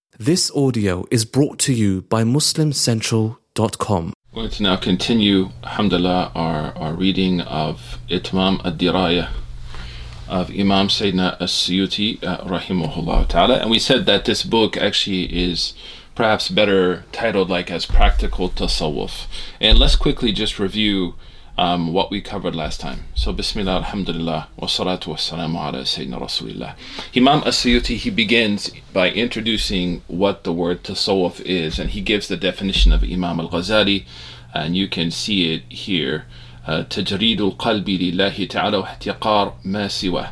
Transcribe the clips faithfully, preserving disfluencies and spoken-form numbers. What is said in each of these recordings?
This audio is brought to you by Muslim Central dot com. We're going to now continue, alhamdulillah, our, our reading of Itmam ad-Diraya of Imam Sayyidina as-Suyuti, uh, rahimahullah ta'ala. And we said that this book actually is perhaps better titled like as Practical Tasawwuf. And let's quickly just review um, what we covered last time. So Bismillah, alhamdulillah, wa salatu wa salamu ala Sayyidina Rasulillah. Imam as-Suyuti, he begins by introducing what the word tasawwuf is, and he gives the definition of Imam al-Ghazali, and you can see it here. تجريد القلب لله تعالى واحتقار ما سواه.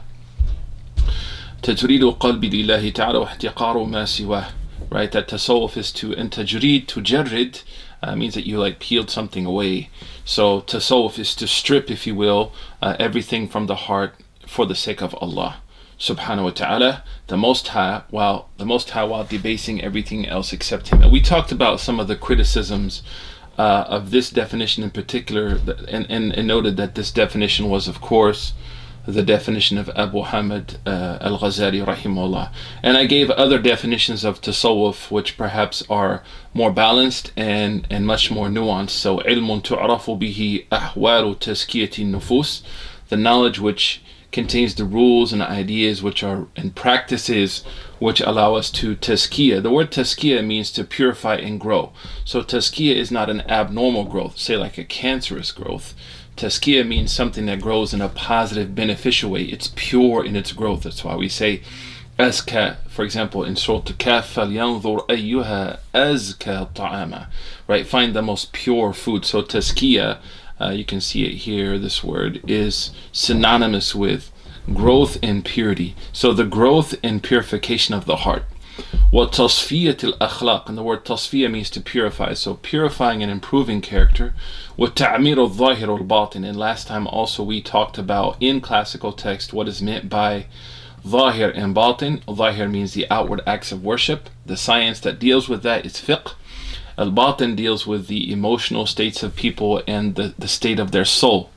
تجريد القلب لله تعالى واحتقار ما سواه. Right, that tasawwuf is to, and tajreed, to jarrid, uh, means that you like peeled something away. So tasawwuf is to strip, if you will, uh, everything from the heart for the sake of Allah subhanahu wa ta'ala, the Most High, while the Most High while debasing everything else except Him. And we talked about some of the criticisms uh, of this definition in particular, and, and, and noted that this definition was, of course, the definition of Abu Hamid uh, al-Ghazali rahimahullah. And I gave other definitions of tasawwuf which perhaps are more balanced and, and much more nuanced. So ilmun tu'rafu bihi ahwalu tazkiyati nufus, the knowledge which contains the rules and ideas which are and practices which allow us to tazkiyah. The word tazkiyah means to purify and grow. So tazkiyah is not an abnormal growth, say like a cancerous growth. Tazkiyah means something that grows in a positive, beneficial way. It's pure in its growth. That's why we say azka, for example, in Surah Al-Kahf, فَلْيَنْظُرْ أَيُّهَا أَزْكَى طَعَامًا. Right, find the most pure food. So tazkiyah, uh, you can see it here, this word is synonymous with growth and purity. So the growth and purification of the heart. وَتَصْفِيَةِ الْأَخْلَاقِ, and the word tasfiyah means to purify, so purifying and improving character. وَتَعْمِيرُ الظَّاهِرُ الْبَاطِنِ, and last time also we talked about in classical text what is meant by zahir and batin. Zahir means the outward acts of worship. The science that deals with that is fiqh. Al-batin deals with the emotional states of people and the, the state of their soul.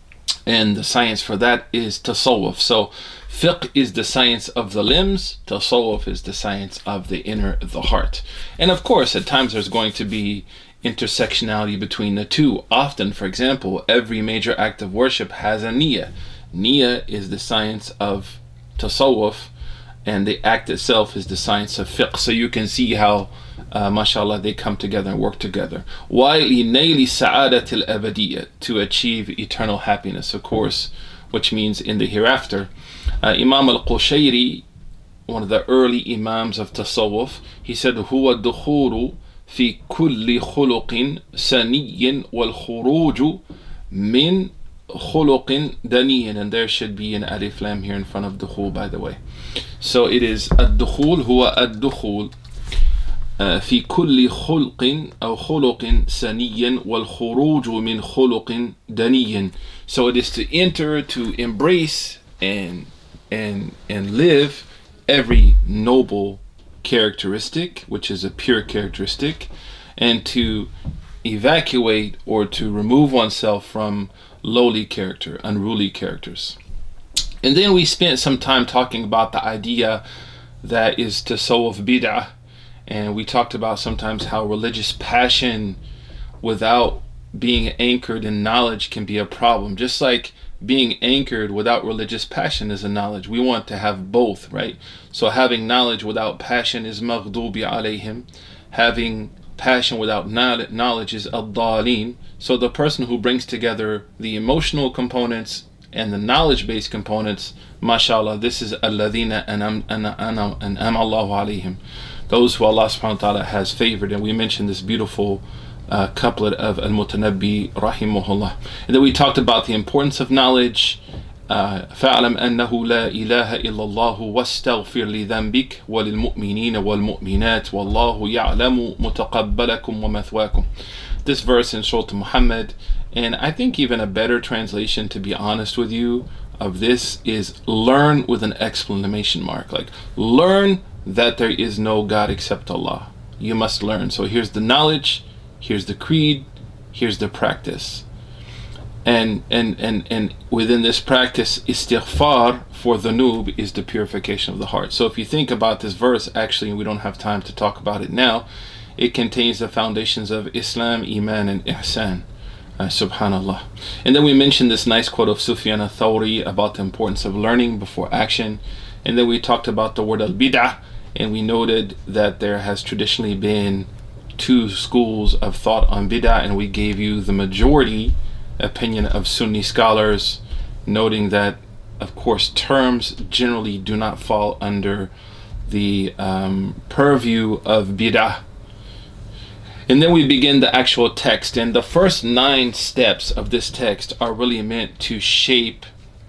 And the science for that is tasawwuf. So fiqh is the science of the limbs, tasawwuf is the science of the inner, the heart. And of course, at times there's going to be intersectionality between the two. Often, for example, every major act of worship has a niyyah. Niyyah is the science of tasawwuf, and the act itself is the science of fiqh. So you can see how, uh, mashallah, they come together and work together. وَلِنَيْلِ سَعَادَةِ الْأَبَدِيَّةِ, to achieve eternal happiness, of course, which means in the hereafter. Uh, Imam al-Qushayri, one of the early imams of tasawwuf, he said, هُوَ الدُّخُولُ فِي كُلِّ خُلُقٍ سَنِيٍّ وَالْخُرُوجُ مِنْ خُلُقٍ دَنِيٍّ, and there should be an alif lam here in front of dukhul, by the way. So it is الدخول هو الدخول في كل خلق أو خلق سني والخروج من خلق دني. So it is to enter, to embrace and and and live every noble characteristic, which is a pure characteristic, and to evacuate or to remove oneself from lowly character, unruly characters. And then we spent some time talking about the idea that is tasawwuf bid'ah, and we talked about sometimes how religious passion without being anchored in knowledge can be a problem. Just like being anchored without religious passion is a knowledge. We want to have both, right? So having knowledge without passion is maghdubi alayhim. Having passion without knowledge is ad-dhalin. So the person who brings together the emotional components and the knowledge-based components, mashallah, this is alladhina an'ama Allahu alayhim, those who Allah subhanahu wa ta'ala has favored. And we mentioned this beautiful uh, couplet of Al-Mutanabbi rahimahullah. And then we talked about the importance of knowledge. فَاعْلَمْ أَنَّهُ لَا إِلَهَ إِلَّا اللَّهُ وَاسْتَغْفِرْ لِذَنْبِكَ وَلِلْمُؤْمِنِينَ وَالْمُؤْمِنَاتِ وَاللَّهُ يَعْلَمُ مُتَقَبَّلَكُمْ وَمَثْوَاكُمْ. This verse in Surah Muhammad, and I think even a better translation, to be honest with you, of this is learn with an exclamation mark. Like, learn that there is no God except Allah. You must learn. So here's the knowledge, here's the creed, here's the practice. And, and, and, and within this practice, istighfar for dhunub is the purification of the heart. So if you think about this verse, actually, we don't have time to talk about it now, it contains the foundations of Islam, Iman, and Ihsan. Uh, subhanallah. And then we mentioned this nice quote of Sufyan al-Thawri about the importance of learning before action. And then we talked about the word al-bid'ah, and we noted that there has traditionally been two schools of thought on bid'ah, and we gave you the majority opinion of Sunni scholars, noting that, of course, terms generally do not fall under the um, purview of bid'ah. And then we begin the actual text, and the first nine steps of this text are really meant to shape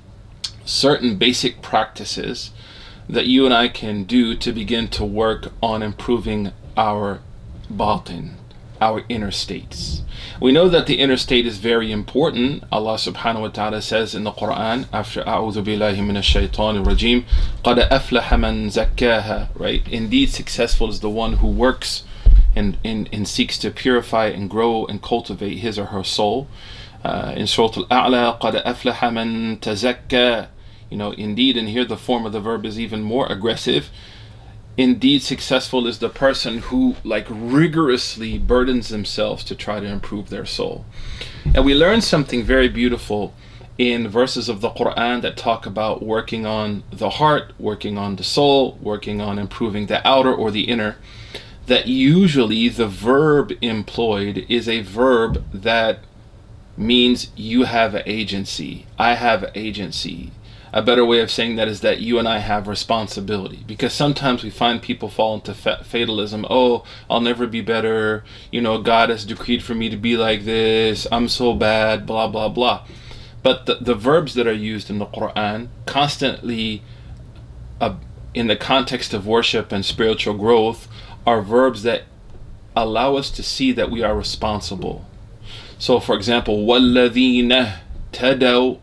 certain basic practices that you and I can do to begin to work on improving our batin, our inner states. We know that the inner state is very important. Allah subhanahu wa ta'ala says in the Quran, after A'udhu billahi minash shaitanir rajim, قَدْ أَفْلَحَ مَنْ زَكَّاهَا, right? Indeed, successful is the one who works and, and, and seeks to purify and grow and cultivate his or her soul. Uh, in Surah Al-A'la, قَدْ أَفْلَحَ مَنْ تَزَكَّى, you know, indeed, and here the form of the verb is even more aggressive. Indeed, successful is the person who like rigorously burdens themselves to try to improve their soul. And we learn something very beautiful in verses of the Quran that talk about working on the heart, working on the soul, working on improving the outer or the inner, that usually the verb employed is a verb that means you have agency. I have agency. A better way of saying that is that you and I have responsibility, because sometimes we find people fall into fa- fatalism. Oh, I'll never be better. You know, God has decreed for me to be like this. I'm so bad, blah, blah, blah. But the, the verbs that are used in the Quran constantly uh, in the context of worship and spiritual growth are verbs that allow us to see that we are responsible. So, for example, وَالَّذِينَ تَدَوْا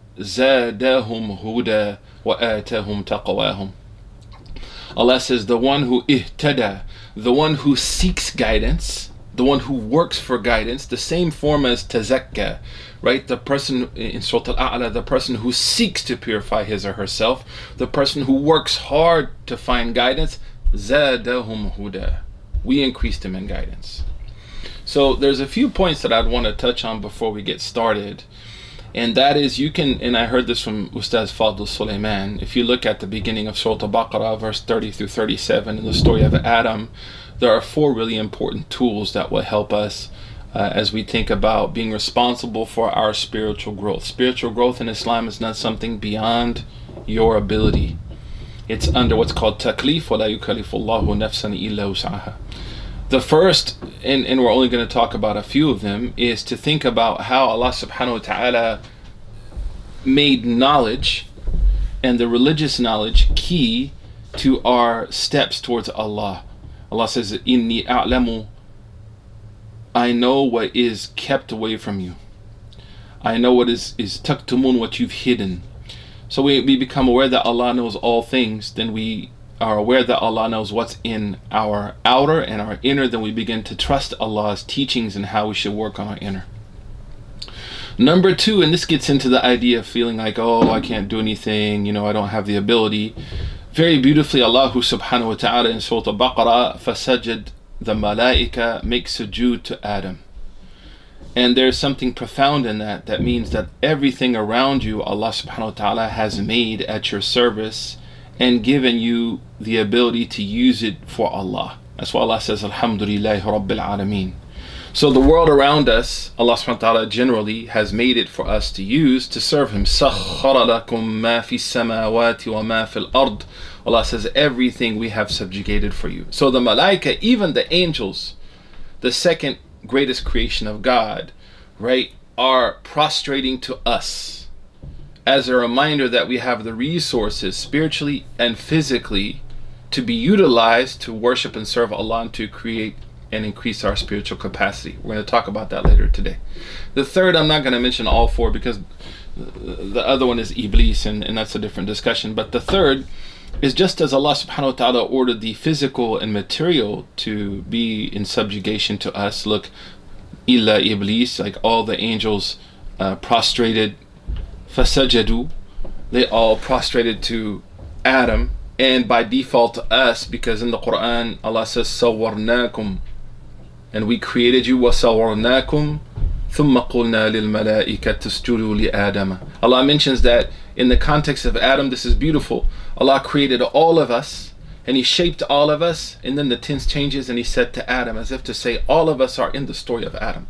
زادهم هدى وآتاهم تقواهم. Allah says the one who ihtada, the one who seeks guidance, the one who works for guidance, the same form as tazakka, right? The person in Surah Al-A'la, the person who seeks to purify his or herself, the person who works hard to find guidance, zadahum huda. We increased him in guidance. So there's a few points that I'd want to touch on before we get started. And that is, you can, and I heard this from Ustaz Fadl Sulaiman, if you look at the beginning of Surah Al-Baqarah, verse thirty through thirty-seven, in the story of Adam, there are four really important tools that will help us uh, as we think about being responsible for our spiritual growth. Spiritual growth in Islam is not something beyond your ability. It's under what's called taklif, وَلَا يُكَلِّفُ اللَّهُ نَفْسًا إِلَّا وُسْعَهَا. The first, and, and we're only going to talk about a few of them, is to think about how Allah subhanahu wa ta'ala made knowledge and the religious knowledge key to our steps towards Allah. Allah says, Inni a'lamu, I know what is kept away from you. I know what is, is taktumun, what you've hidden. So we, we become aware that Allah knows all things, then we are aware that Allah knows what's in our outer and our inner, then we begin to trust Allah's teachings and how we should work on our inner. Number two, and this gets into the idea of feeling like, oh, I can't do anything, you know, I don't have the ability. Very beautifully, Allah subhanahu wa ta'ala in Surah Al-Baqarah, فَسَجَدْ, the malaika makes sujood to Adam. And there's something profound in that. That means that everything around you, Allah subhanahu wa ta'ala has made at your service and given you the ability to use it for Allah. That's why Allah says, Alhamdulillahi Rabbil Alameen. So the world around us, Allah subhanahu wa ta'ala generally has made it for us to use to serve Him. سَخَّرَ لَكُم مَا فِي السَّمَاوَاتِ وَمَا فِي الْأَرْضِ. Allah says, everything we have subjugated for you. So the malaika, even the angels, the second greatest creation of God, right, are prostrating to us as a reminder that we have the resources spiritually and physically to be utilized to worship and serve Allah and to create and increase our spiritual capacity. We're going to talk about that later today. The third, I'm not going to mention all four because the other one is Iblis, and, and that's a different discussion. But the third is, just as Allah subhanahu wa ta'ala ordered the physical and material to be in subjugation to us, look, illa Iblis, like all the angels uh, prostrated. Fasajadu, they all prostrated to Adam, and by default to us, because in the Quran Allah says Sawwarnakum, and we created you. وَسَوَّرْنَاكُمْ ثُمَّ قُلْنَا لِلْمَلَائِكَةِ اسْجُدُوا لِآدَمَ. Allah mentions that in the context of Adam. This is beautiful. Allah created all of us, and He shaped all of us, and then the tense changes and He said to Adam, as if to say all of us are in the story of Adam.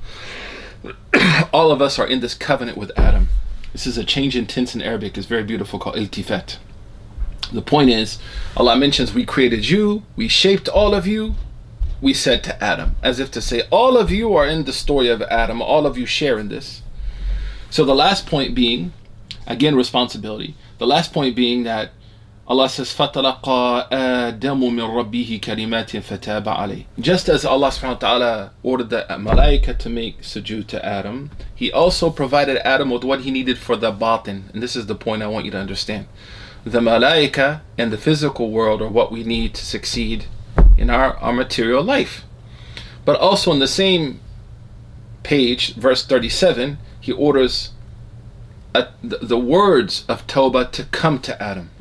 All of us are in this covenant with Adam. This is a change in tense in Arabic. It's very beautiful, called iltifat. The point is, Allah mentions we created you, we shaped all of you, we said to Adam, as if to say all of you are in the story of Adam, all of you share in this. So the last point being, again, responsibility. The last point being that Allah says, فَتَلَقَى آدَمُ مِنْ رَبِّهِ كَلِمَاتٍ فَتَابَ عَلَيْهِ. Just as Allah subhanahu wa ta'ala ordered the malaika to make sujood to Adam, He also provided Adam with what he needed for the batin. And this is the point I want you to understand. The malaika and the physical world are what we need to succeed in our, our material life. But also in the same page, verse thirty-seven, He orders a, the, the words of Tawbah to come to Adam.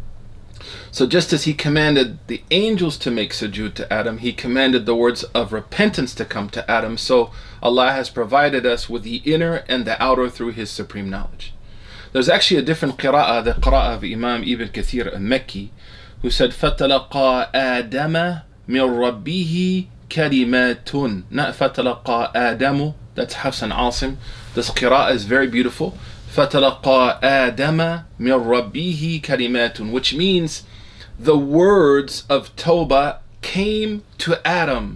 So just as He commanded the angels to make sujood to Adam, He commanded the words of repentance to come to Adam. So Allah has provided us with the inner and the outer through His supreme knowledge. There's actually a different qira'ah, the qira'ah of Imam Ibn Kathir al-Makki, who said, فَتَلَقَى آدَمَ مِنْ رَبِّهِ كَلِمَاتٌ. Not فَتَلَقَى آدَمُ. That's Hafs and Asim. This qira'ah is very beautiful. فَتَلَقَى آدَمَ مِنْ رَبِّهِ كَلِمَاتٌ, which means the words of Tawbah came to Adam.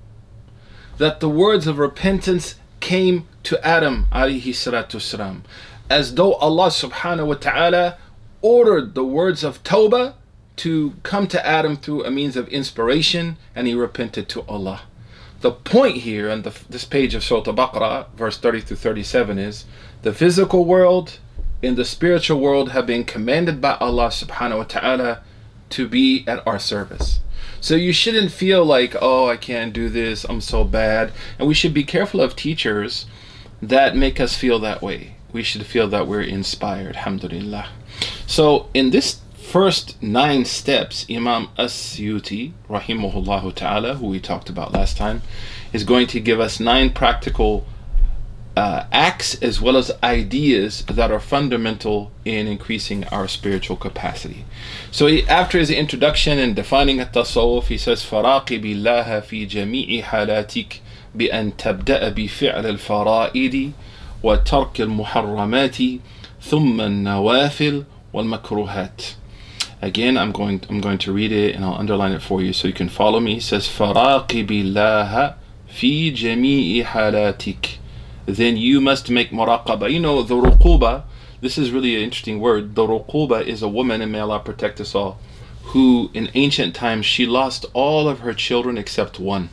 That the words of repentance came to Adam alayhi salatu salam. As though Allah subhanahu wa ta'ala ordered the words of Tawbah to come to Adam through a means of inspiration, and he repented to Allah. The point here on the, this page of Surah Al-Baqarah, verse thirty through thirty-seven, is the physical world and the spiritual world have been commanded by Allah subhanahu wa ta'ala to be at our service. So you shouldn't feel like, oh, I can't do this, I'm so bad. And we should be careful of teachers that make us feel that way. We should feel that we're inspired, alhamdulillah. So in this first nine steps, Imam As-Suyuti, rahimahullah ta'ala, who we talked about last time, is going to give us nine practical uh, acts as well as ideas that are fundamental in increasing our spiritual capacity. So he, after his introduction and defining at-tasawwuf, he says, فَرَاقِبِ اللَّهَ فِي جَمِيعِ حَالَاتِكَ بِأَن تَبْدَأَ بِفِعْلِ الْفَرَائِدِ وَتَرْكِ الْمُحَرَّمَاتِ ثُمَّ النَّوَافِلِ وَالْمَكْرُوهَاتِ. Again, I'm going I'm going to read it and I'll underline it for you so you can follow me. He says, فَرَاقِبِ اللَّهَ فِي جَمِيعِ حَالَاتِكَ. Then you must make muraqabah. You know, the ruquba, this is really an interesting word. The ruquba is a woman, and may Allah protect us all, who in ancient times, she lost all of her children except one.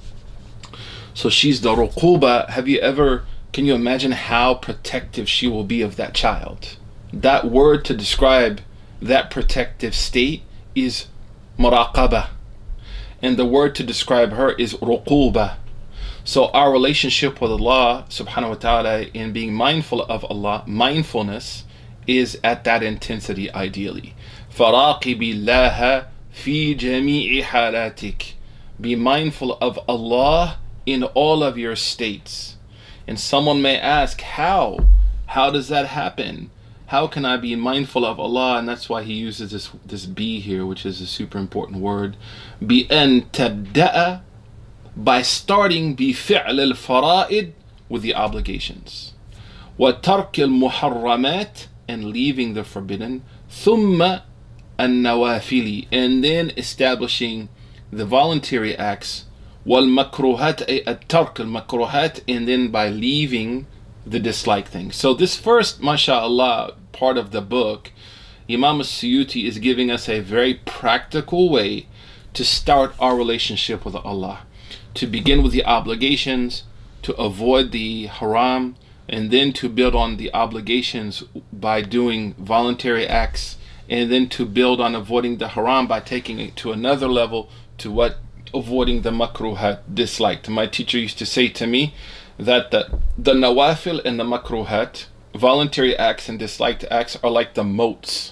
So she's the ruquba. Have you ever, can you imagine how protective she will be of that child? That word to describe that protective state is muraqabah. And the word to describe her is ruquba. So our relationship with Allah subhanahu wa ta'ala in being mindful of Allah, mindfulness is at that intensity ideally. فَرَاقِبِ اللَّهَ فِي جَمِيعِ حَالَاتِكَ. Be mindful of Allah in all of your states. And someone may ask, how? How does that happen? How can I be mindful of Allah? And that's why he uses this this be here, which is a super important word. بِأَن تَبْدَأَ, by starting بِفِعْلِ الْفَرَائِدِ, with the obligations. وَتَرْكِ الْمُحَرَّمَاتِ, and leaving the forbidden. ثُمَّ النَّوَافِلِ, and then establishing the voluntary acts. وَالْمَكْرُوهَاتِ, أي التَّرْكِ الْمَكْرُوهَاتِ, and then by leaving the dislike things. So this first, mashallah, part of the book, Imam As-Suyuti is giving us a very practical way to start our relationship with Allah. To begin with the obligations, to avoid the haram, and then to build on the obligations by doing voluntary acts, and then to build on avoiding the haram by taking it to another level, to what avoiding the makruhat, disliked. My teacher used to say to me that the, the nawafil and the makruhat, voluntary acts and disliked acts, are like the moats,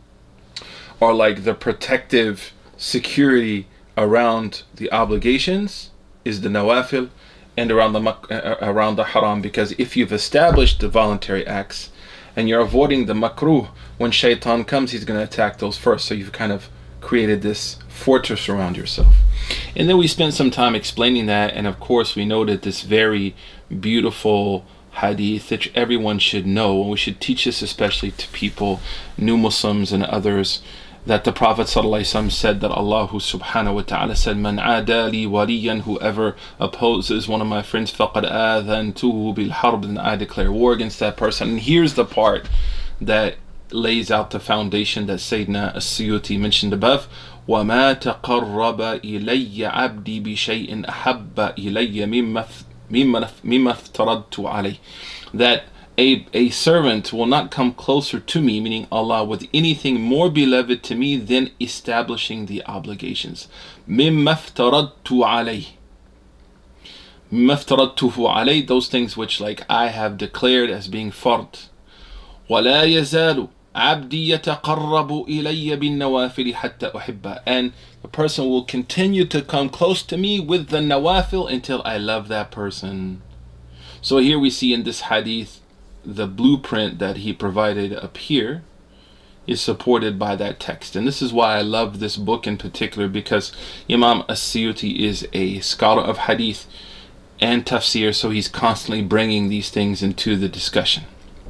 or like the protective security around the obligations is the nawafil, and around the uh, around the haram. Because if you've established the voluntary acts and you're avoiding the makruh, when shaitan comes, he's going to attack those first. So you've kind of created this fortress around yourself. And then we spent some time explaining that, and of course we noted this very beautiful hadith that everyone should know, and we should teach this especially to people, new Muslims and others, that the Prophet ﷺ said that Allah subhanahu wa ta'ala said, Man adali waliyan, whoever opposes one of my friends, faqad adhantuhu bil harb, and I declare war against that person. And here's the part that lays out the foundation that Sayyidina As-Suyuti mentioned above. وَمَا تَقَرَّبَ إِلَيَّ عَبْدِي بِشَيْءٍ أَحَبَّ إِلَيَّ مِمَّا افْتَرَضْتُ عَلَيْهِ. That A, a servant will not come closer to me, meaning Allah, with anything more beloved to me than establishing the obligations. مِمَّا افْتَرَضْتُ عَلَيْهِ. مِمَّا افْتَرَضْتُهُ عَلَيْهِ, those things which like I have declared as being fard. وَلَا يَزَالُ عَبْدِي يَتَقَرَّبُ إِلَيَّ بِالنَّوَافِلِ حَتَّى أُحِبَّهُ. And the person will continue to come close to me with the nawafil until I love that person. So here we see in this hadith, the blueprint that he provided up here is supported by that text. And this is why I love this book in particular, because Imam As-Suyuti is a scholar of hadith and tafsir, so he's constantly bringing these things into the discussion.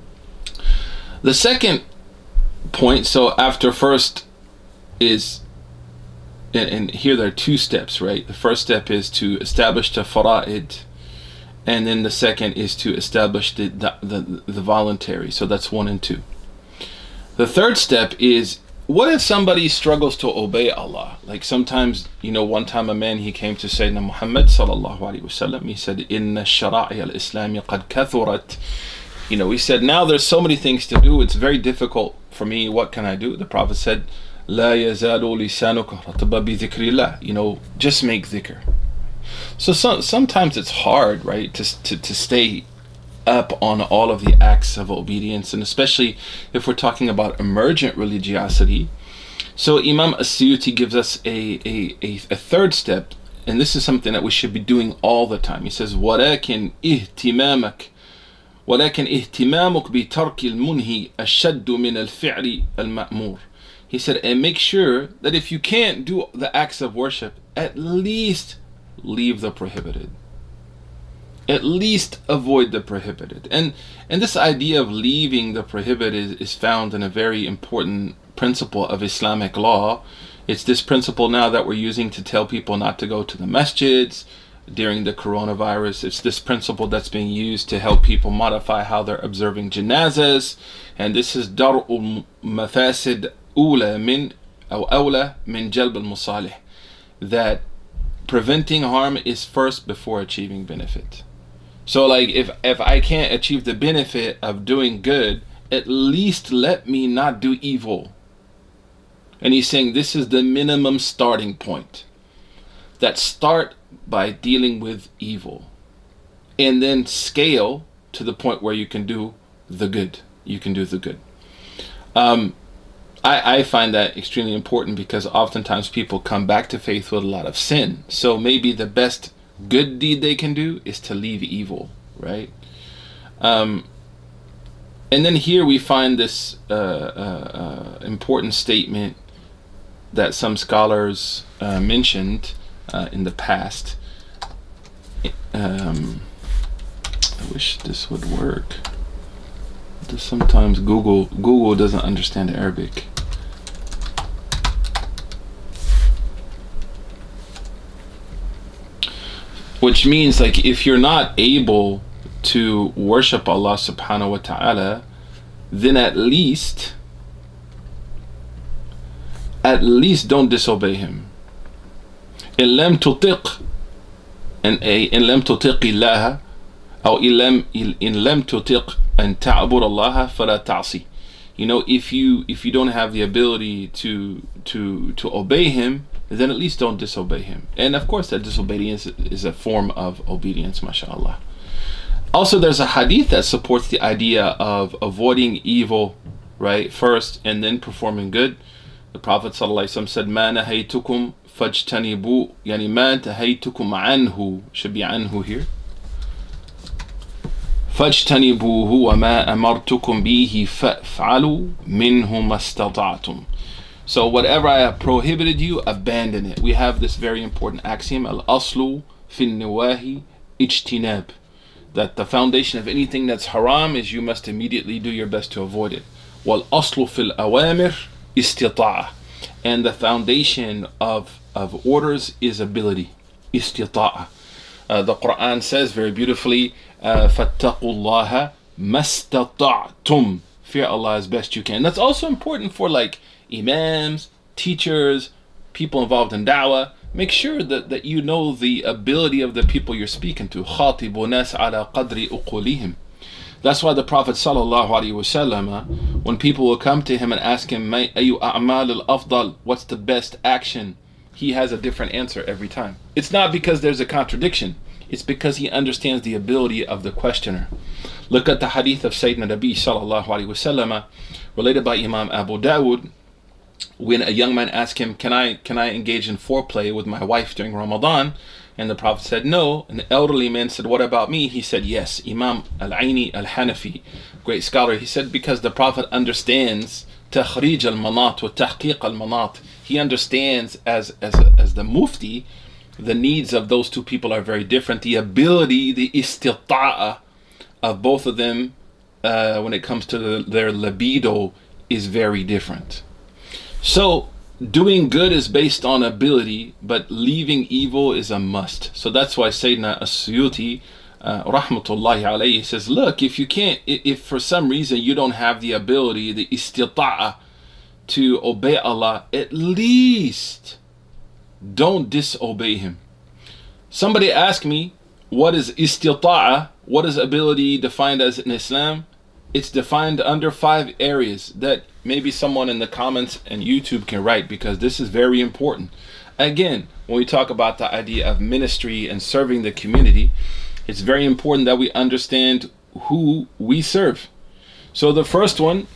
The second point, so after first is, and, and here there are two steps, right? The first step is to establish the fara'id, and then the second is to establish the, the, the, the voluntary. So that's one and two. The third step is, what if somebody struggles to obey Allah? Like sometimes, you know, one time a man, he came to Sayyidina Muhammad sallallahu alaihi wasallam. He said, Inna shara'i al-Islami qad kathurat. You know, he said, now there's so many things to do. It's very difficult for me. What can I do? The Prophet said, La yazalu lisanuka rataba bi dhikrillah. You know, just make dhikr. So some, sometimes it's hard, right, to, to to stay up on all of the acts of obedience, and especially if we're talking about emergent religiosity. So Imam As-Suyuti gives us a, a, a, a third step, and this is something that we should be doing all the time. He says, وَلَكِنْ إِهْتِمَامَكَ وَلَكِنْ إِهْتِمَامُكَ بِتَرْكِ الْمُنْهِ أَشَدُّ مِنَ الْفِعْلِ الْمَأْمُورِ. He said, and make sure that if you can't do the acts of worship, at least leave the prohibited. At least avoid the prohibited. And and this idea of leaving the prohibited is found in a very important principle of Islamic law. It's this principle now that we're using to tell people not to go to the masjids during the coronavirus. It's this principle that's being used to help people modify how they're observing janazas. And this is dar'ul mafasid ula min aw awla min jalb al-musalih. That preventing harm is first before achieving benefit. So like if if I can't achieve the benefit of doing good, at least let me not do evil. And he's saying this is the minimum starting point. That start by dealing with evil, and then scale to the point where you can do the good. You can do the good. Um, I, I find that extremely important, because oftentimes people come back to faith with a lot of sin. So maybe the best good deed they can do is to leave evil, right? Um, and then here we find this uh, uh, uh, important statement that some scholars uh, mentioned uh, in the past. Um, I wish this would work. Sometimes Google Google doesn't understand Arabic. Which means, like, if you're not able to worship Allah subhanahu wa ta'ala, then at least at least don't disobey him. إن لم تطق إن إن لم تطق الله أو إن لم إن لم تطق أن تعبد الله فلا تعصي. You know, if you if you don't have the ability to to to obey him, then at least don't disobey him. And of course that disobedience is a form of obedience, mashallah. Also, there's a hadith that supports the idea of avoiding evil, right, first and then performing good. The Prophet ﷺ said, "Ma nahaytukum fajtanibu," yani ma nahaytukum anhu, should be anhu here. "Fajtanibuhu wa ma amartukum bihi fa'falu minhu mastata'tum." So whatever I have prohibited you, abandon it. We have this very important axiom, al-aslu fin nawahi ijtinab, that the foundation of anything that's haram is you must immediately do your best to avoid it. Wal aslu fil awamir istita'a, and the foundation of of orders is ability, istita'a. Uh, the Quran says very beautifully, "Fattaqullaha mastata'tum." Fear Allah as best you can. That's also important for like imams, teachers, people involved in da'wah. Make sure that, that you know the ability of the people you're speaking to. خَاطِبُ نَاسَ عَلَى قَدْرِ أُقُولِهِمْ. That's why the Prophet sallallahu alaihi wasallam, when people will come to him and ask him, أَيُّ أَعْمَالِ الْأَفْضَلِ, what's the best action? He has a different answer every time. It's not because there's a contradiction. It's because he understands the ability of the questioner. Look at the hadith of Sayyidina Nabi sallallahu alaihi wasallam, related by Imam Abu Dawud, when a young man asked him, can I can I engage in foreplay with my wife during Ramadan? And the Prophet said no. And the elderly man said, what about me? He said yes. Imam Al-Aini Al-Hanafi, great scholar, he said because the Prophet understands takhrij al-manat wa tahqiq al-manat. He understands as, as, as the mufti, the needs of those two people are very different. The ability, the istita'a of both of them uh, when it comes to the, their libido is very different. So doing good is based on ability, but leaving evil is a must. So that's why Sayyidina As-Suyuti, uh, rahmatullahi alayhi, says, look, if you can't, if for some reason you don't have the ability, the istita'a to obey Allah, at least don't disobey him. Somebody asked me, what is istita'a? What is ability defined as in Islam? It's defined under five areas that maybe someone in the comments and YouTube can write, because this is very important. Again, when we talk about the idea of ministry and serving the community, it's very important that we understand who we serve. So the first one,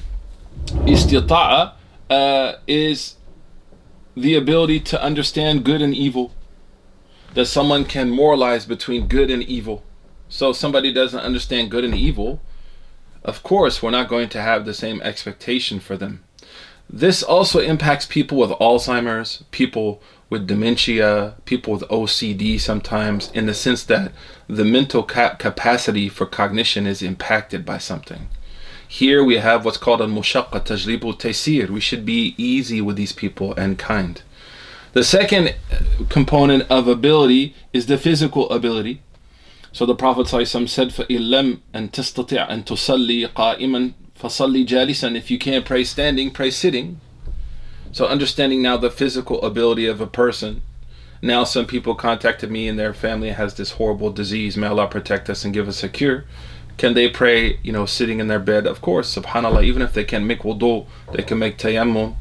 istita'a, uh, is the ability to understand good and evil, that someone can moralize between good and evil. So if somebody doesn't understand good and evil, of course we're not going to have the same expectation for them. This also impacts people with Alzheimer's, people with dementia, people with O C D sometimes, in the sense that the mental cap capacity for cognition is impacted by something. Here we have what's called al-mushaqqa tajlibu taysir. We should be easy with these people and kind. The second component of ability is the physical ability. So the Prophet ﷺ said, فَإِن لَمْ أَن تَسْتَطِعْ أَن تُصَلِّي قَائِمًا فَصَلِّ جَالِسًا. If you can't pray standing, pray sitting. So understanding now the physical ability of a person. Now some people contacted me and their family has this horrible disease. May Allah protect us and give us a cure. Can they pray, you know, sitting in their bed? Of course, subhanAllah, even if they can't make wudu, they can make tayammum.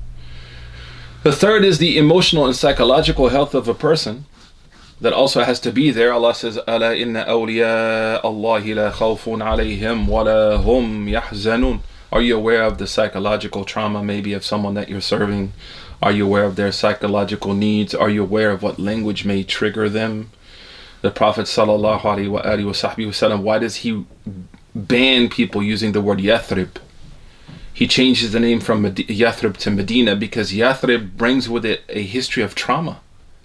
The third is the emotional and psychological health of a person. That also has to be there. Allah says, أَلَا إِنَّ أَوْلِيَاءَ اللَّهِ لَا خَوْفٌ عَلَيْهِمْ وَلَا هُمْ يَحْزَنُونَ. Are you aware of the psychological trauma maybe of someone that you're serving? Are you aware of their psychological needs? Are you aware of what language may trigger them? The Prophet sallallahu alaihi wa alihi wa sahbihi wasallam, why does he ban people using the word Yathrib? He changes the name from Yathrib to Medina because Yathrib brings with it a history of trauma.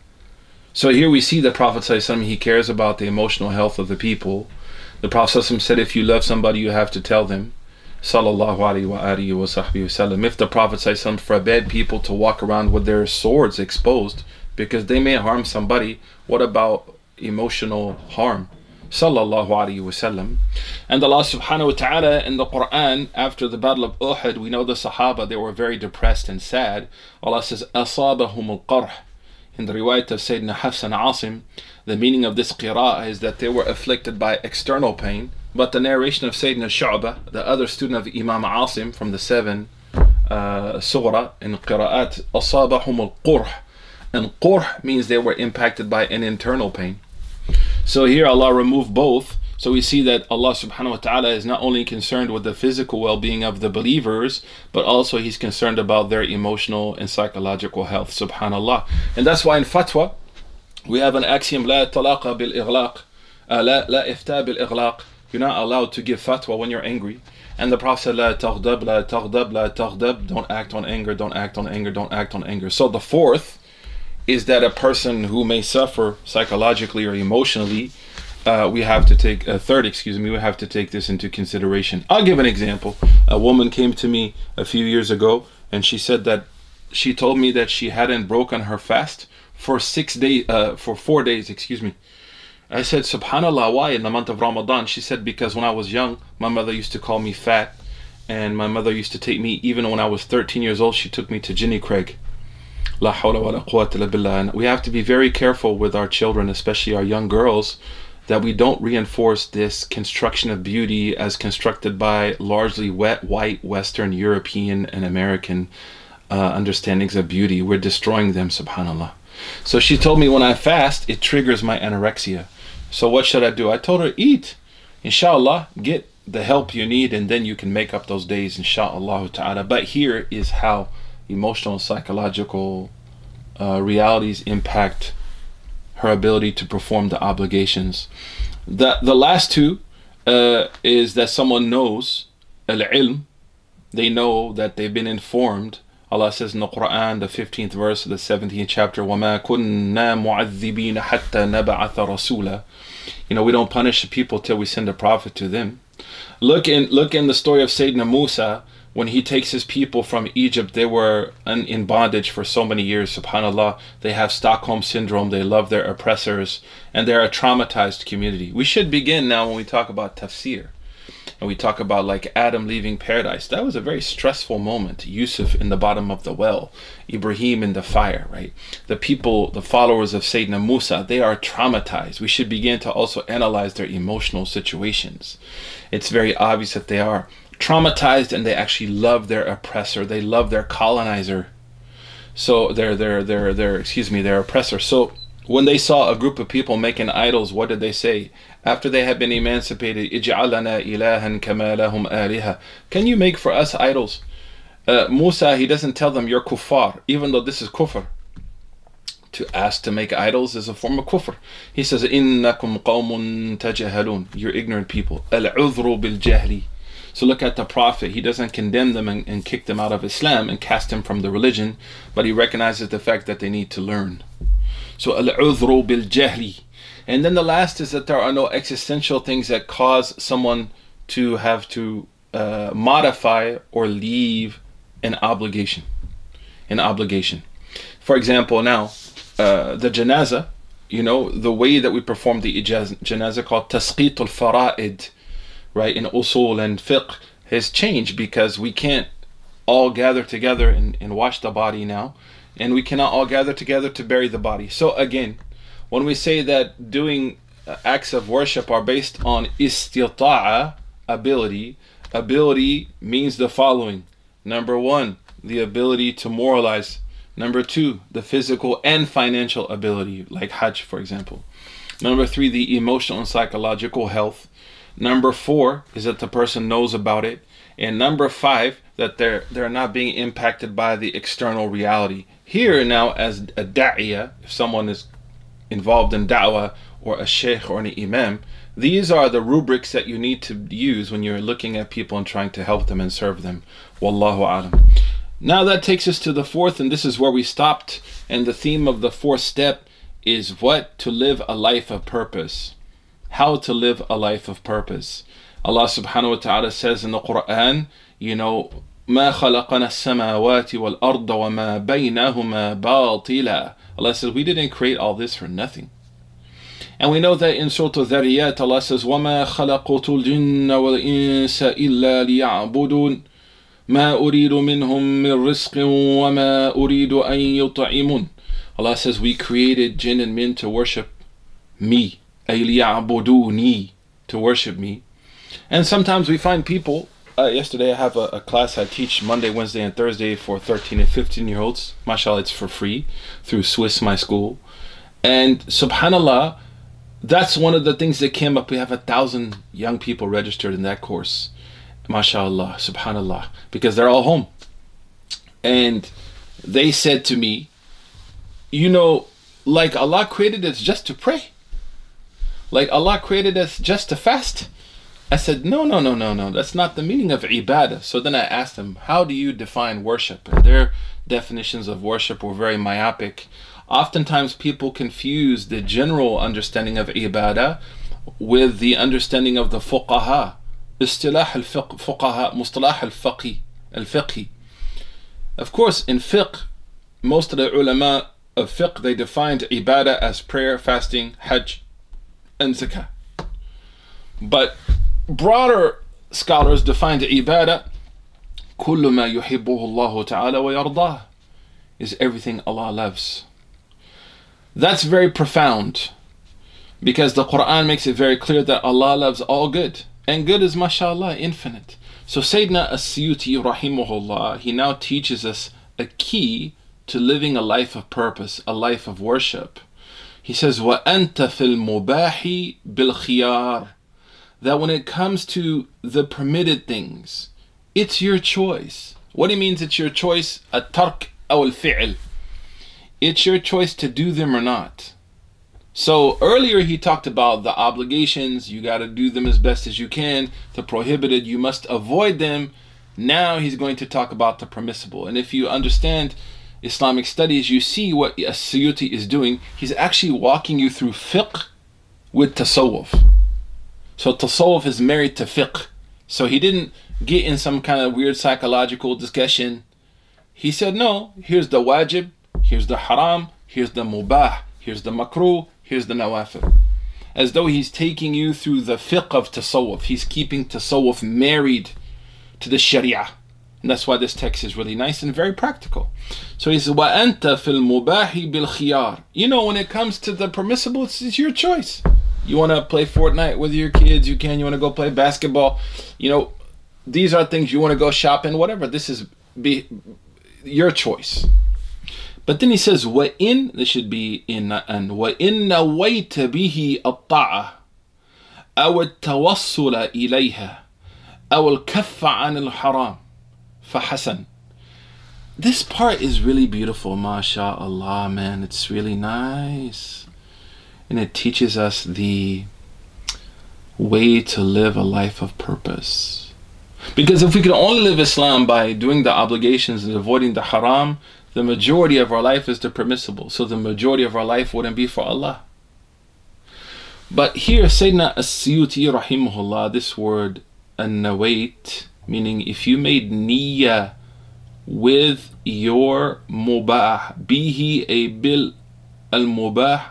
So here we see the Prophet ﷺ, he cares about the emotional health of the people. The Prophet ﷺ said, if you love somebody, you have to tell them. Sallallahu alayhi wa alihi wa sahbihi wasallam. If the Prophet ﷺ forbade people to walk around with their swords exposed because they may harm somebody, what about emotional harm? Sallallahu alayhi wa sallam. And Allah subhanahu wa ta'ala in the Quran, after the battle of Uhud, we know the Sahaba, they were very depressed and sad. Allah says, أَصَابَهُمُ الْقَرْحِ. In the riwayat of Sayyidina Hafs and Asim, the meaning of this qira'ah is that they were afflicted by external pain. But the narration of Sayyidina Shu'bah, the other student of Imam Asim from the seven uh, surah in qira'at, أَصَابَهُمُ الْقُرْحِ And qurh means they were impacted by an internal pain. So here Allah removed both. So we see that Allah subhanahu wa ta'ala is not only concerned with the physical well-being of the believers, but also He's concerned about their emotional and psychological health, subhanallah. And that's why in fatwa, we have an axiom, لا talaqa bil ighlaq, لا لا ifta bil ighlaq. You're not allowed to give fatwa when you're angry. And the Prophet said, لا تغضب, لا تغضب, لا تغضب. Don't act on anger, don't act on anger, don't act on anger. So the fourth is that a person who may suffer psychologically or emotionally, Uh, we have to take a uh, third, excuse me, we have to take this into consideration. I'll give an example. A woman came to me a few years ago and she said that she told me that she hadn't broken her fast for six days, uh, for four days, excuse me. I said, subhanallah, why in the month of Ramadan? She said, because when I was young, my mother used to call me fat, and my mother used to take me, even when I was thirteen years old, she took me to Ginny Craig. La hawla wa la quwwata illa billah. And we have to be very careful with our children, especially our young girls, that we don't reinforce this construction of beauty as constructed by largely wet, white, Western, European, and American uh, understandings of beauty. We're destroying them, subhanallah. So she told me when I fast, it triggers my anorexia. So what should I do? I told her, eat. Inshallah, get the help you need, and then you can make up those days, inshallah ta'ala. But here is how emotional and psychological uh, realities impact her ability to perform the obligations. The the last two uh, is that someone knows al-ilm. They know that they've been informed. Allah says in the Quran, the fifteenth verse of the seventeenth chapter, وَمَا كُنَّا مُعَذِّبِينَ حَتَّى نَبَعَثَ رَسُولًا. You know, we don't punish the people till we send a prophet to them. Look in look in the story of Sayyidina Musa. When he takes his people from Egypt, they were in bondage for so many years, subhanallah. They have Stockholm Syndrome, they love their oppressors, and they're a traumatized community. We should begin now when we talk about tafsir, and we talk about like Adam leaving paradise. That was a very stressful moment. Yusuf in the bottom of the well, Ibrahim in the fire, right? The people, the followers of Sayyidina Musa, they are traumatized. We should begin to also analyze their emotional situations. It's very obvious that they are traumatized, and they actually love their oppressor. They love their colonizer. So they're they're they're they're excuse me, their oppressor. So when they saw a group of people making idols, what did they say? After they had been emancipated, Ij'alana ilahan kama lahum aliha. Can you make for us idols? Uh, Musa, he doesn't tell them you're kuffar, even though this is kufr. To ask to make idols is a form of kufr. He says, Innakum qawmun tajahalun. You're ignorant people. Al-udhru bil-jahli. So look at the Prophet. He doesn't condemn them and, and kick them out of Islam and cast them from the religion, but he recognizes the fact that they need to learn. So al-udhru bil-jahli. And then the last is that there are no existential things that cause someone to have to uh, modify or leave an obligation. An obligation. For example, now, uh, the janazah, you know, the way that we perform the janazah called tasqit al-fara'id, right, in usul and fiqh, has changed because we can't all gather together and, and wash the body now, and we cannot all gather together to bury the body. So again, when we say that doing acts of worship are based on istita'a, ability, ability means the following. Number one, the ability to moralize. Number two, the physical and financial ability, like Hajj, for example. Number three, the emotional and psychological health. Number four is that the person knows about it. And number five, that they're they're not being impacted by the external reality. Here now, as a da'iyah, if someone is involved in da'wah or a sheikh or an imam, these are the rubrics that you need to use when you're looking at people and trying to help them and serve them. Wallahu a'lam. Now that takes us to the fourth, and this is where we stopped. And the theme of the fourth step is what? To live a life of purpose. How to live a life of purpose. Allah subhanahu wa ta'ala says in the Quran, you know, ما خلقنا السماوات والأرض وما بينهما باطلا. Allah says, we didn't create all this for nothing. And we know that in Surah Al-Dhariyat, Allah says, وَمَا خَلَقْتُ الْجِنَّ وَالْإِنسَ إِلَّا لِيَعْبُدُونَ مَا أُرِيدُ مِنْهُمْ مِنْ رِزْقٍ وَمَا أُرِيدُ أَنْ يُطْعِمُونَ. Allah says, we created jinn and men to worship me. أي ليعبدوني, to worship me. And sometimes we find people uh, yesterday I have a, a class I teach Monday, Wednesday, and Thursday for thirteen and fifteen year olds. MashaAllah, it's for free through Swiss My School. And subhanAllah, that's one of the things that came up. We have a thousand young people registered in that course. MashaAllah, subhanAllah, because they're all home. And they said to me, you know, like Allah created us just to pray. Like Allah created us just to fast. I said, no, no, no, no, no. That's not the meaning of ibadah. So then I asked them, how do you define worship? And their definitions of worship were very myopic. Oftentimes people confuse the general understanding of ibadah with the understanding of the fuqaha. Istilah al-fuqaha, mustalah al-faqih, al-fiqhi. Of course, in fiqh, most of the ulama of fiqh, they defined ibadah as prayer, fasting, hajj, and zakah. But broader scholars defined ibadah, كل ما يحبه الله تعالى ويرضاه, is everything Allah loves. That's very profound, because the Quran makes it very clear that Allah loves all good, and good is mashallah infinite. So Sayyidina As-Suyuti rahimahullah, he now teaches us a key to living a life of purpose, a life of worship. He says, وَأَنْتَ فِي الْمُبَاحِ بِالْخِيَارِ, that when it comes to the permitted things, it's your choice. What he means it's your choice, الترك أو الفعل. It's your choice to do them or not. So earlier he talked about the obligations, you got to do them as best as you can. The prohibited, you must avoid them. Now he's going to talk about the permissible. And if you understand Islamic studies, you see what As-Suyuti is doing. He's actually walking you through fiqh with tasawwuf. So tasawwuf is married to fiqh. So he didn't get in some kind of weird psychological discussion. He said, no, here's the wajib, here's the haram, here's the mubah, here's the makruh, here's the nawafil. As though he's taking you through the fiqh of tasawwuf. He's keeping tasawwuf married to the sharia. And that's why this text is really nice and very practical. So he says, وَأَنْتَ فِي الْمُبَاحِ بِالْخِيَارِ. You know, when it comes to the permissible, it's, it's your choice. You want to play Fortnite with your kids, you can. You want to go play basketball. You know, these are things you want to go shopping, whatever. This is be your choice. But then he says, وَإِن, this should be in, and وَإِن نَوَيْتَ بِهِ الطَّاعَةِ أَوَ التَّوَصُّلَ إِلَيْهَا أَوَ الْكَفَّ عَنِ الْحَرَامِ فَحَسَنْ. This part is really beautiful, mashallah, man. It's really nice. And it teaches us the way to live a life of purpose. Because if we could only live Islam by doing the obligations and avoiding the haram, the majority of our life is the permissible. So the majority of our life wouldn't be for Allah. But here, Sayyidina As-Suyuti rahimahullah, this word, an-nawait, meaning if you made niyyah with your mubah, bihi a bil al-mubah,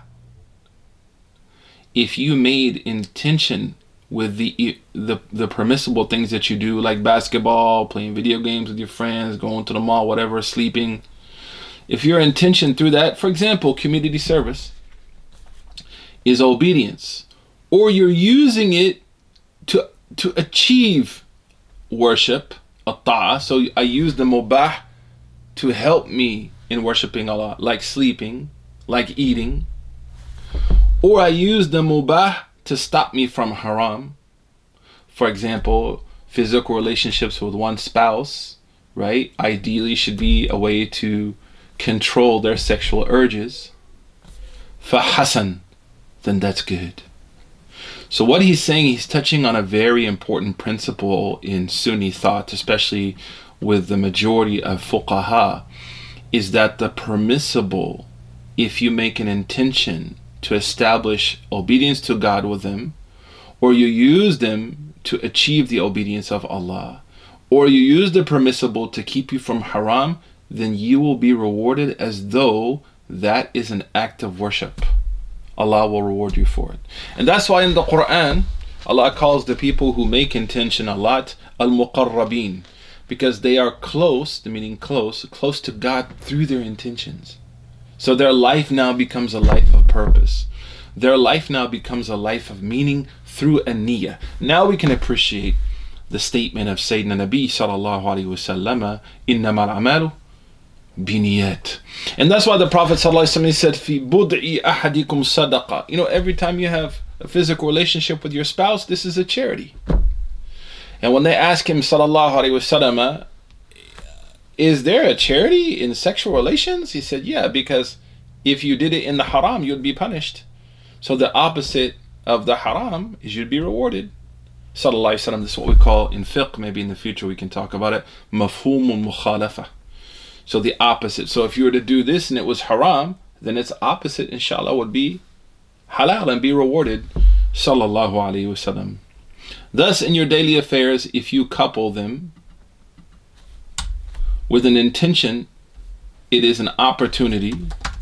if you made intention with the, the the permissible things that you do, like basketball, playing video games with your friends, going to the mall, whatever, sleeping, if your intention through that, for example, community service, is obedience, or you're using it to to achieve worship, at-ta'ah, so I use the mubah to help me in worshiping Allah, like sleeping, like eating, or I use the mubah to stop me from haram. For example, physical relationships with one spouse, right, ideally should be a way to control their sexual urges. فَحَسَنْ, then that's good. So what he's saying, he's touching on a very important principle in Sunni thought, especially with the majority of fuqaha, is that the permissible, if you make an intention to establish obedience to God with them, or you use them to achieve the obedience of Allah, or you use the permissible to keep you from haram, then you will be rewarded as though that is an act of worship. Allah will reward you for it. And that's why in the Quran, Allah calls the people who make intention a lot al-muqarrabin, because they are close, the meaning close, close to God through their intentions. So their life now becomes a life of purpose. Their life now becomes a life of meaning through a niyyah. Now we can appreciate the statement of Sayyidina Nabi sallallahu alayhi wa sallam, إِنَّمَا الْأَعْمَالُ بِنِيَّاتٍ. And that's why the Prophet sallallahu alayhi wa sallam said, فِي بُضْعِ أَحَدِكُمْ صَدَقَةٌ. You know, every time you have a physical relationship with your spouse, this is a charity. And when they ask him sallallahu alayhi wa sallam, is there a charity in sexual relations? He said, yeah, because if you did it in the haram, you'd be punished. So the opposite of the haram is you'd be rewarded. Sallallahu alayhi wa sallam, this is what we call in fiqh, maybe in the future we can talk about it, mafhumul mukhalafa. So the opposite. So if you were to do this and it was haram, then its opposite, inshallah, would be halal and be rewarded. Sallallahu alayhi wa sallam. Thus, in your daily affairs, if you couple them with an intention, it is an opportunity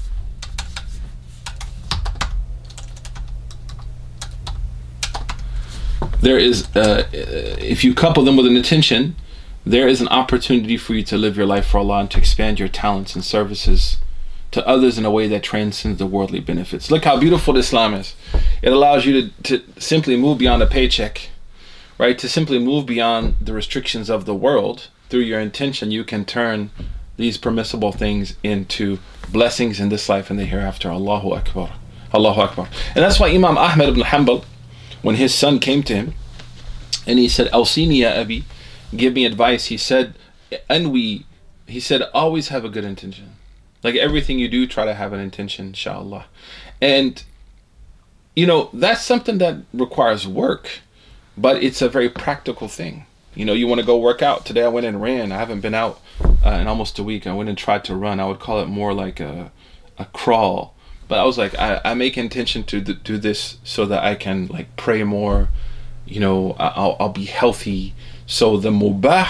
there is uh, if you couple them with an intention, there is an opportunity for you to live your life for Allah and to expand your talents and services to others in a way that transcends the worldly benefits. Look how beautiful Islam is. It allows you to, to simply move beyond a paycheck, right? To simply move beyond the restrictions of the world. Through your intention, you can turn these permissible things into blessings in this life and the hereafter. Allahu Akbar. Allahu Akbar. And that's why Imam Ahmad ibn Hanbal, when his son came to him and he said, Awsini ya Abi, give me advice. He said, and we, he said, always have a good intention. Like everything you do, try to have an intention, inshallah. And, you know, that's something that requires work, but it's a very practical thing. You know, you want to go work out. Today I went and ran. I haven't been out uh, in almost a week. I went and tried to run. I would call it more like a, a crawl. But I was like, I, I make intention to do this so that I can like pray more. You know, I'll, I'll be healthy. So the mubah,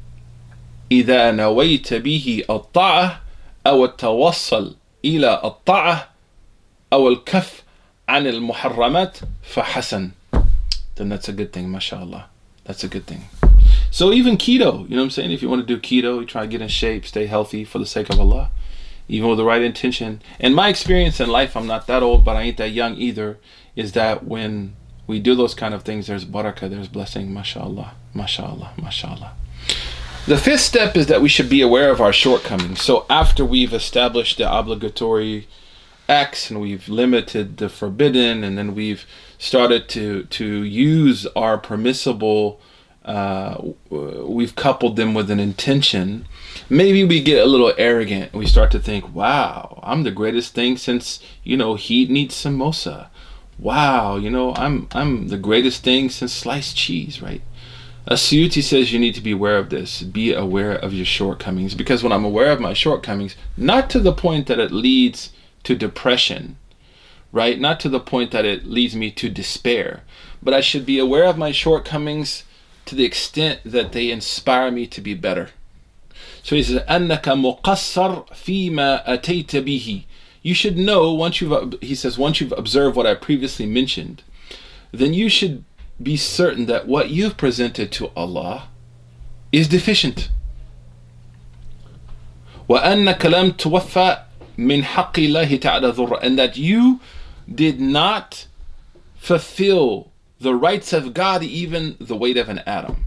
إذا نويت به الطاعة أو التوصل إلى الطاعة أو الكف عن المحرمات فحسن. Then that's a good thing, mashallah. That's a good thing. So even keto, you know what I'm saying? If you want to do keto, you try to get in shape, stay healthy for the sake of Allah, even with the right intention. And my experience in life, I'm not that old, but I ain't that young either, is that when we do those kind of things, there's barakah, there's blessing, mashallah, mashallah, mashallah. The fifth step is that we should be aware of our shortcomings. So after we've established the obligatory acts and we've limited the forbidden, and then we've started to to use our permissible, uh, we've coupled them with an intention, maybe we get a little arrogant and we start to think, wow, I'm the greatest thing since, you know, heat needs samosa. Wow, you know, I'm I'm the greatest thing since sliced cheese, right? As-Suyuti says you need to be aware of this. Be aware of your shortcomings, because when I'm aware of my shortcomings, not to the point that it leads to depression, right? Not to the point that it leads me to despair, but I should be aware of my shortcomings to the extent that they inspire me to be better. So he says, أَنَّكَ مُقَصَّرْ فِي مَا أَتَيْتَ بِهِ. You should know, once you've, he says, once you've observed what I previously mentioned, then you should be certain that what you've presented to Allah is deficient. وَأَنَّكَ لَمْ تُوَفَّى min haqqillahi ta'ala dhurra, and that you did not fulfill the rights of God even the weight of an atom.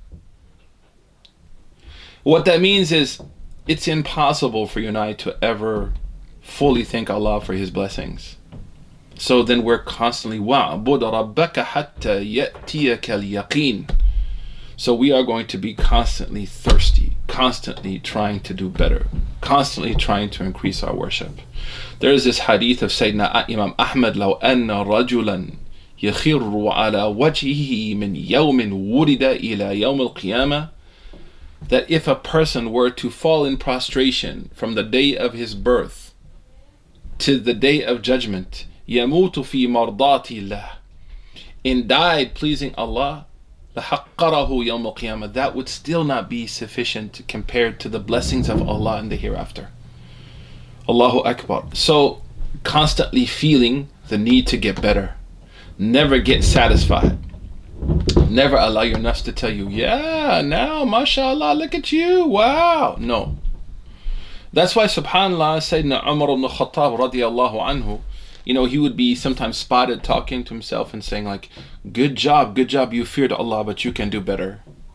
What that means is it's impossible for you and I to ever fully thank Allah for His blessings. So then we're constantly wa'bud rabbaka hatta ya'tiyaka al-yaqeen. So we are going to be constantly thirsty, constantly trying to do better, constantly trying to increase our worship. There is this hadith of Sayyidina Imam Ahmad, لو أن رجلا يخر على وجهه من يوم ولد إلى يوم القيامة, that if a person were to fall in prostration from the day of his birth to the day of judgment, يموت في مرضات الله, and died pleasing Allah, لحقره يوم القيامة, that would still not be sufficient compared to the blessings of Allah in the hereafter. Allahu Akbar. So constantly feeling the need to get better. Never get satisfied. Never allow your nafs to tell you, yeah, now, mashallah, look at you, wow. No. That's why, subhanallah, Sayyidina Umar ibn Khattab radiallahu anhu, you know, he would be sometimes spotted talking to himself and saying like, good job, good job, you feared Allah, but you can do better.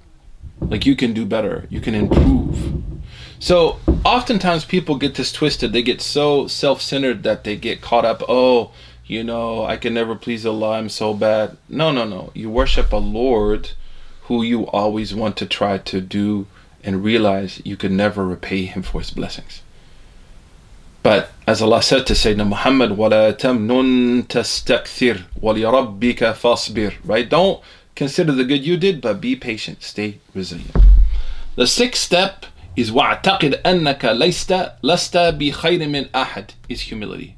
Like you can do better, you can improve. So oftentimes people get this twisted. They get so self-centered that they get caught up, oh, you know, I can never please Allah, I'm so bad. No, no, no. You worship a Lord who you always want to try to do and realize you can never repay him for his blessings. But as Allah said to Sayyidina Muhammad, وَلَا تَمْنُن تَسْتَكْثِرْ وَلِرَبِّكَ فَاصْبِرْ. Right? Don't consider the good you did, but be patient. Stay resilient. The sixth step is وَاعْتَقِدْ أَنَّكَ لَيْسْتَ لَسْتَ بِخَيْرٍ مِنْ أَحَدٍ, is humility.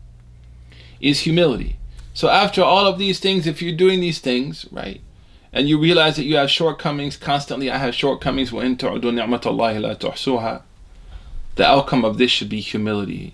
Is humility. So after all of these things, if you're doing these things, right, and you realize that you have shortcomings constantly, I have shortcomings, وَإِن تُعْدُوا نِعْمَةَ اللَّهِ لَا تُحْصُوهَا. The outcome of this should be humility.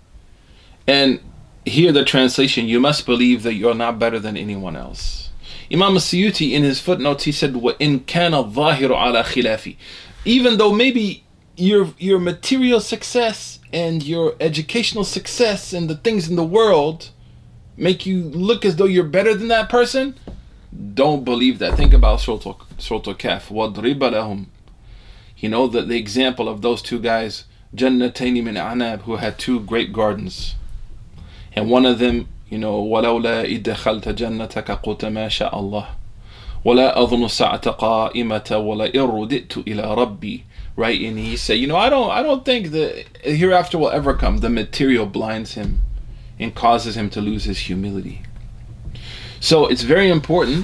And here the translation, you must believe that you're not better than anyone else. Imam As-Suyuti in his footnotes, he said, وَإِن كَانَ الظَّاهِرُ عَلَى خِلَافِ. Even though maybe your your material success and your educational success and the things in the world make you look as though you're better than that person, don't believe that. Think about Surah Al-Kahf. وَضْرِبَ لَهُمْ. You know, the, the example of those two guys, جَنَّتَيْنِ مِنْ أَعْنَابٍ, who had two great gardens. And one of them, you know, وَلَوْلَا إِذْ دَخَلْتَ جَنَّتَكَ قُلْتَ مَا شَاءَ اللَّهُ وَلَا أَظُنُّ السَّاعَةَ قَائِمَةً وَلَئِن رُدِدْتُ إِلَى رَبِّي. Right? And he said, you know, I don't I don't think the hereafter will ever come. The material blinds him and causes him to lose his humility. So it's very important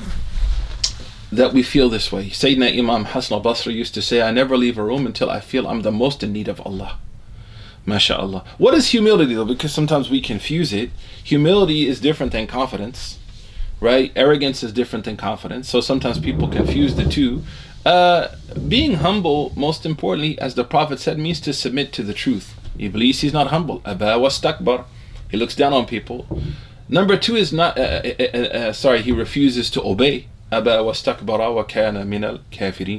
that we feel this way. Sayyidina Imam Hassan al-Basri used to say, I never leave a room until I feel I'm the most in need of Allah. MashaAllah. What is humility though? Because sometimes we confuse it. Humility is different than confidence, right? Arrogance is different than confidence. So sometimes people confuse the two. Uh, being humble, most importantly, as the Prophet said, means to submit to the truth. Iblis, he's not humble. Aba wastakbar. He looks down on people. Number two is not, uh, uh, uh, uh, sorry, he refuses to obey. Aba wastakbara wa kana minal kafirin.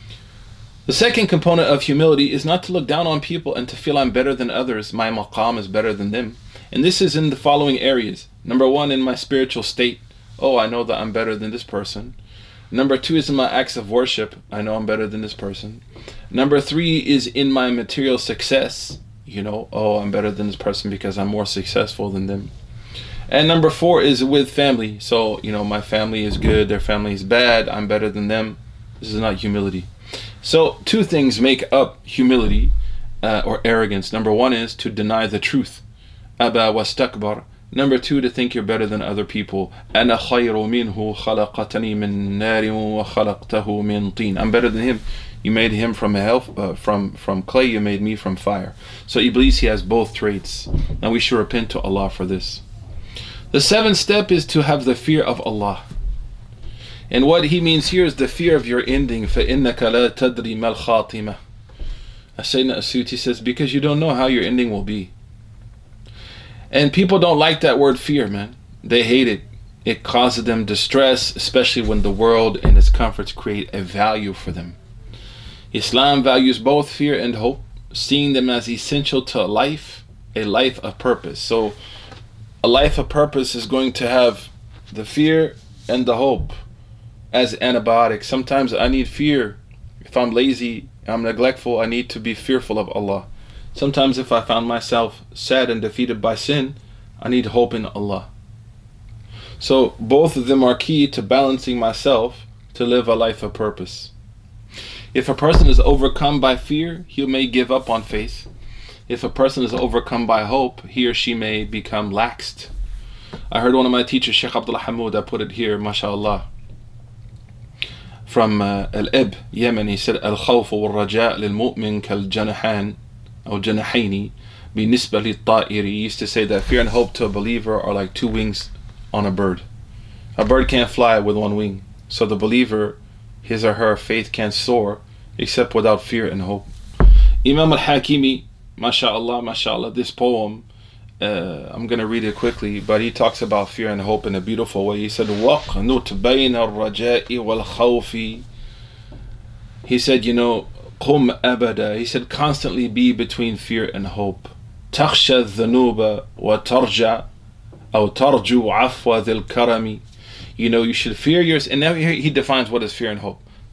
The second component of humility is not to look down on people and to feel I'm better than others. My maqam is better than them. And this is in the following areas. Number one, in my spiritual state. Oh, I know that I'm better than this person. Number two is in my acts of worship. I know I'm better than this person. Number three is in my material success. You know, oh, I'm better than this person because I'm more successful than them. And number four is with family. So, you know, my family is good, their family is bad, I'm better than them. This is not humility. So, two things make up humility uh, or arrogance. Number one is to deny the truth. Aba wastakbar. Number two, to think you're better than other people. أَنَا خَيْرُ مِنْهُ خَلَقَتَنِي مِنْ نَارٍ وَخَلَقْتَهُ مِنْ طِينٍ. I'm better than him. You made him from hell, uh, from from clay. You made me from fire. So Iblis, he has both traits, and we should repent to Allah for this. The seventh step is to have the fear of Allah, and what he means here is the fear of your ending. فَإِنَّكَ لَا تَدْرِي مَا الْخَاتِمَةِ. Sayyidina As-Suyuti says, because you don't know how your ending will be. And people don't like that word fear, man. They hate it. It causes them distress, especially when the world and its comforts create a value for them. Islam values both fear and hope, seeing them as essential to a life, a life of purpose. So a life of purpose is going to have the fear and the hope as antibiotics. Sometimes I need fear. If I'm lazy, I'm neglectful, I need to be fearful of Allah. Sometimes if I found myself sad and defeated by sin, I need hope in Allah. So both of them are key to balancing myself to live a life of purpose. If a person is overcome by fear, he may give up on faith. If a person is overcome by hope, he or she may become laxed. I heard one of my teachers, Sheikh Abdullah Hamoud, I put it here, mashallah, from uh, Al-Ib, Yemen. He said, Al-khawf wal-raja' lil-mu'min kal-janahan or janahaini binisba lit-ta'iri. He used to say that fear and hope to a believer are like two wings on a bird. A bird can't fly with one wing. So the believer, his or her faith can't soar except without fear and hope. Imam al-Hakimi, mashallah, mashallah, this poem, uh, I'm going to read it quickly, but he talks about fear and hope in a beautiful way. He said, وَقْنُتْ بَيْنَ الرَّجَاءِ وَالْخَوْفِ. He said, you know, قُمْ أَبَدًا. He said, constantly be between fear and hope. تَخْشَى الذُّنُوبَ وَتَرْجَعْ أَوْ تَرْجُوا عَفْوَ ذِي الْكَرَمِ. You know, you should fear yours. And now he defines what is fear and hope.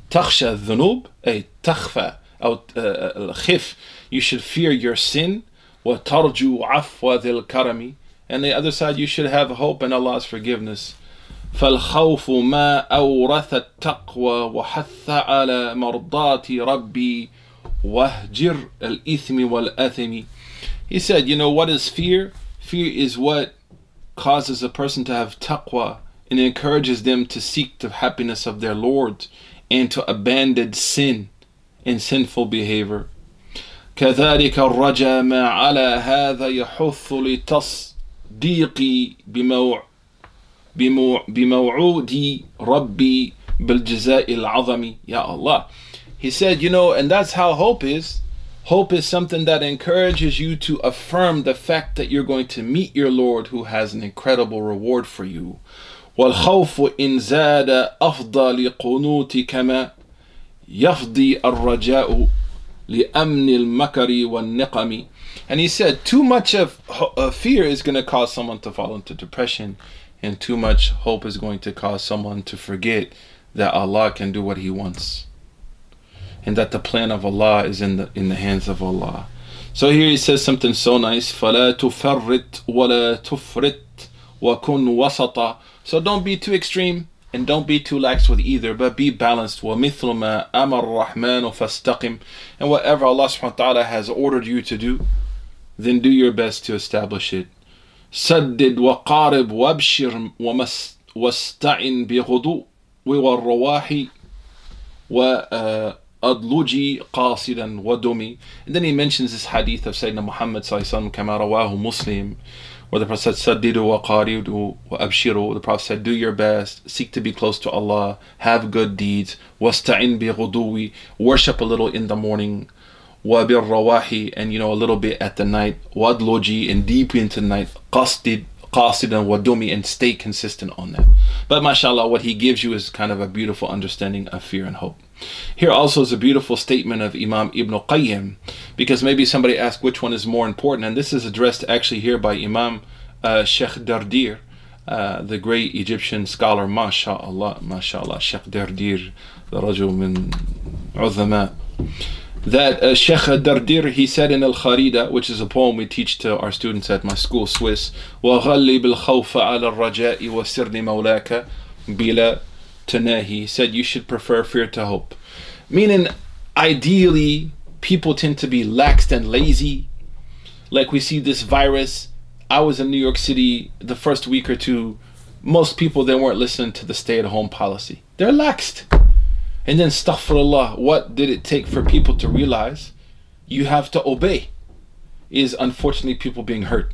تخشى الذنوب أي تخفى أو الخف, you should fear your sin. وترجو عفو ذي الكرم, and the other side you should have hope in Allah's forgiveness. فالخوف ما أورث التقوى وحث على مرضات ربي وهجر الإثم والأثم. He said, you know, what is fear? Fear is what causes a person to have taqwa and encourages them to seek the happiness of their Lord and to abandon sin and sinful behavior. كذلك الرجا ما على هذا يحث لتصديقي بموع بموع بموعود ربي بالجزاء العظم. Ya Allah. He said, you know, and that's how hope is. Hope is something that encourages you to affirm the fact that you're going to meet your Lord who has an incredible reward for you. والخوف إن زاد أفضى لقنوت كما يفضي الرجاء لأمن المكر والنقم. And he said, too much of uh, fear is going to cause someone to fall into depression, and too much hope is going to cause someone to forget that Allah can do what He wants, and that the plan of Allah is in the in the hands of Allah. So here he says something so nice. فَلَا تُفَرِّتْ وَلَا تُفْرِتْ وَكُنْ وَسَطًا. So don't be too extreme and don't be too lax with either, but be balanced. وَمِثْلُ مَا أَمَرَ الرَّحْمَنُ فَاسْتَقِمْ. And whatever Allah subhanahu wa ta'ala has ordered you to do, then do your best to establish it. سدد وقارب وابشر واستعن بغضوء والرواح وأضلجي قاصدا ودمي. And then he mentions this hadith of Sayyidina Muhammad sallallahu alaihi wasallam كما رواه Muslim, where the Prophet said, سددوا وقاربوا وأبشروا. The Prophet said, do your best, seek to be close to Allah, have good deeds. واستعن بغضوء, worship a little in the morning. وَبِالرَّوَاحِ, and you know, a little bit at the night. وَادْلُجِ, and deep into the night. قَصْدِد قَاصِدًا وَدُمِ, and stay consistent on that. But mashallah, what he gives you is kind of a beautiful understanding of fear and hope. Here also is a beautiful statement of Imam Ibn Qayyim, because maybe somebody asked which one is more important, and this is addressed actually here by Imam uh, Sheikh Dardir, uh, the great Egyptian scholar, mashallah, mashallah, Sheikh Dardir, the rajul min uzama. That uh, Sheikh Dardir, he said in Al-Kharida, which is a poem we teach to our students at my school, Swiss, وَغَلِّبِ الْخَوْفَ عَلَى الرَّجَاءِ وَسِرْنِ مَوْلَاكَ بِلَا تَنَاهِ. He said you should prefer fear to hope. Meaning, ideally, people tend to be lax and lazy. Like we see this virus. I was in New York City the first week or two. Most people, they weren't listening to the stay-at-home policy. They're laxed. And then, astaghfirullah, what did it take for people to realize you have to obey? Is unfortunately people being hurt.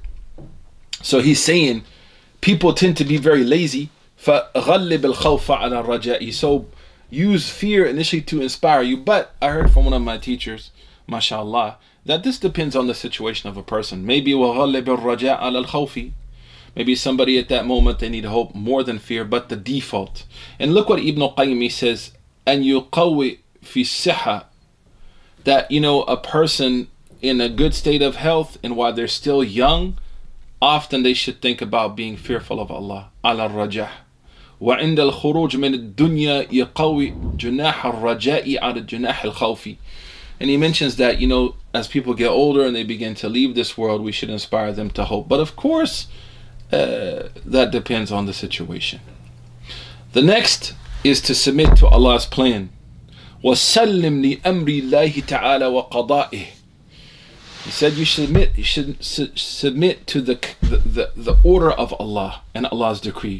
So he's saying people tend to be very lazy. فَغَلِّبِ الْخَوْفَ عَلَى الرَّجَاءِ. So use fear initially to inspire you. But I heard from one of my teachers, mashallah, that this depends on the situation of a person. Maybe وَغَلِّبِ الرَّجَاءَ عَلَى الْخَوْفِ. Maybe somebody at that moment, they need hope more than fear, but the default. And look what Ibn Qayyim says, and yuqawwi fi siha, that, you know, a person in a good state of health and while they're still young, often they should think about being fearful of Allah. Ala rajah. Wa inda al-khuruj min ad-dunya yuqawwi junah al-raja'i ala junah al-khawfi. And he mentions that, you know, as people get older and they begin to leave this world, we should inspire them to hope. But of course, uh, that depends on the situation. The next is to submit to Allah's plan. وَسَلِّمْ لِأَمْرِ اللَّهِ تَعَالَى وَقَضَائِهِ. He said you should submit, you should su- submit to the, the, the, the order of Allah and Allah's decree.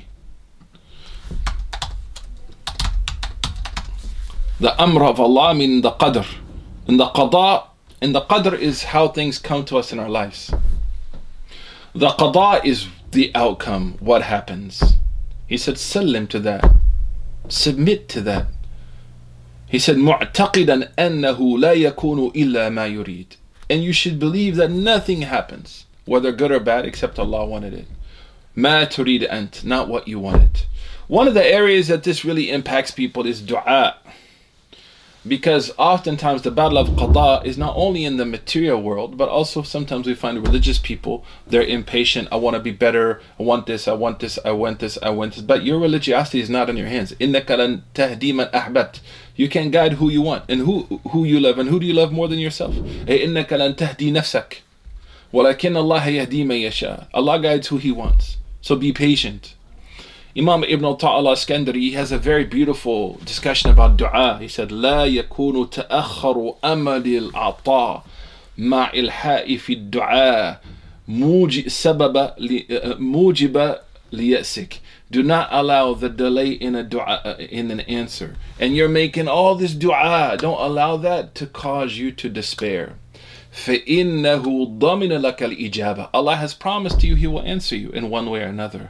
The amr of Allah means the qadr. And the qada, and the qadr is how things come to us in our lives. The qada is the outcome, what happens. He said, sallim to that. Submit to that. He said, مُعْتَقِدًا أَنَّهُ لَا يَكُونُ إِلَّا مَا يُرِيدُ. And you should believe that nothing happens, whether good or bad, except Allah wanted it. مَا تُرِيدُ أَنْتَ, not what you wanted. One of the areas that this really impacts people is dua. Because oftentimes the battle of qada is not only in the material world, but also sometimes we find religious people, they're impatient. I want to be better. I want this. I want this. I want this. I want this. But your religiosity is not in your hands. إِنَّكَ لَن تَهْدِي مَنْ أَحْبَبْتَ. You can guide who you want and who who you love. And who do you love more than yourself? إِنَّكَ لَن تَهْدِي نَفْسَكَ وَلَكِنَّ اللَّهَ يَهْدِي مَن يَشَاءُ. Allah guides who He wants. So be patient. Imam Ibn al-Ta'ala Iskandari has a very beautiful discussion about dua. He said, لا يكون تأخر أمل العطاء مع الحاء في الدعاء موجب سبب موجب ليأسك. Do not allow the delay in a dua, in an answer. And you're making all this dua. Don't allow that to cause you to despair. فإنه ضمن لك الإجابة. Allah has promised you He will answer you in one way or another.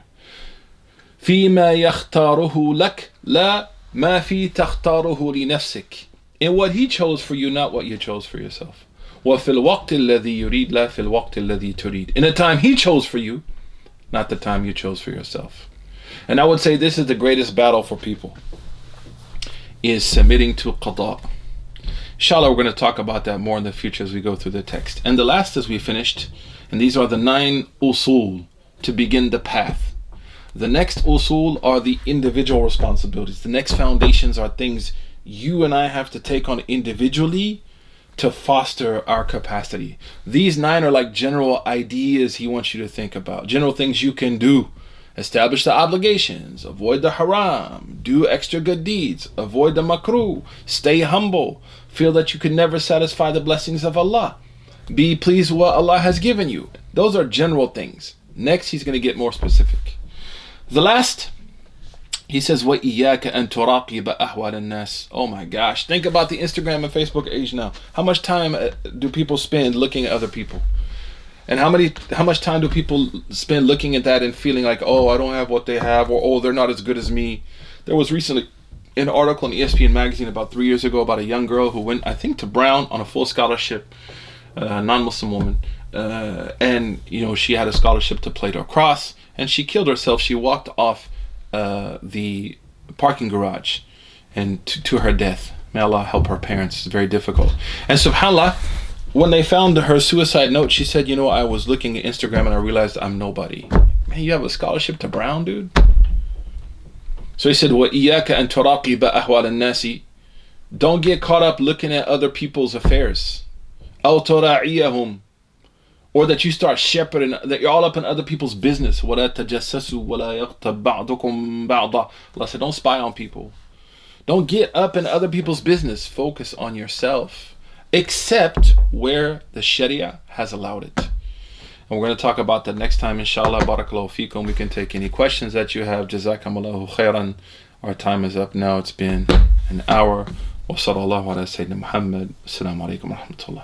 فيما يختاره لك لا ما في تختاره لنفسك. In what He chose for you, not what you chose for yourself. وفي الوقت الذي يريد لا في الوقت الذي تريد. In a time He chose for you, not the time you chose for yourself. And I would say this is the greatest battle for people, is submitting to qada. Inshallah, we're going to talk about that more in the future as we go through the text. And the last, as we finished, and these are the nine usul to begin the path. The next usul are the individual responsibilities. The next foundations are things you and I have to take on individually to foster our capacity. These nine are like general ideas He wants you to think about. General things you can do. Establish the obligations. Avoid the haram. Do extra good deeds. Avoid the makruh. Stay humble. Feel that you can never satisfy the blessings of Allah. Be pleased with what Allah has given you. Those are general things. Next, He's going to get more specific. The last, He says, وَإِيَّاكَ أَن تُرَاقِبَ أَحْوَالَ النَّاسِ. Oh my gosh, think about the Instagram and Facebook age now. How much time do people spend looking at other people? And how many, how much time do people spend looking at that and feeling like, oh, I don't have what they have, or oh, they're not as good as me? There was recently an article in E S P N magazine about three years ago about a young girl who went, I think, to Brown on a full scholarship, a non-Muslim woman. Uh, and, you know, she had a scholarship to play lacrosse. And she killed herself. She walked off uh, the parking garage and to, to her death. May Allah help her parents. It's very difficult. And subhanAllah, when they found her suicide note, she said, you know, I was looking at Instagram and I realized I'm nobody. Man, you have a scholarship to Brown, dude? So he said, وَإِيَّاكَ أَن تُرَاقِبَ أَحْوَالَ النَّاسِ. Don't get caught up looking at other people's affairs. أَوْ تُرَاعِيَهُمْ. Or that you start shepherding, that you're all up in other people's business. وَلَا تَجَسَّسُوا وَلَا يَغْتَبْ بَعْضُكُمْ بَعْضًا. Allah said, don't spy on people. Don't get up in other people's business. Focus on yourself. Except where the Sharia has allowed it. And we're going to talk about that next time, inshallah. Barakallahu feekum. We can take any questions that you have. Jazakumullahu khairan. Our time is up now. It's been an hour. Wa sallallahu ala Sayyidina Muhammad. Assalamu alaikum wa rahmatullah.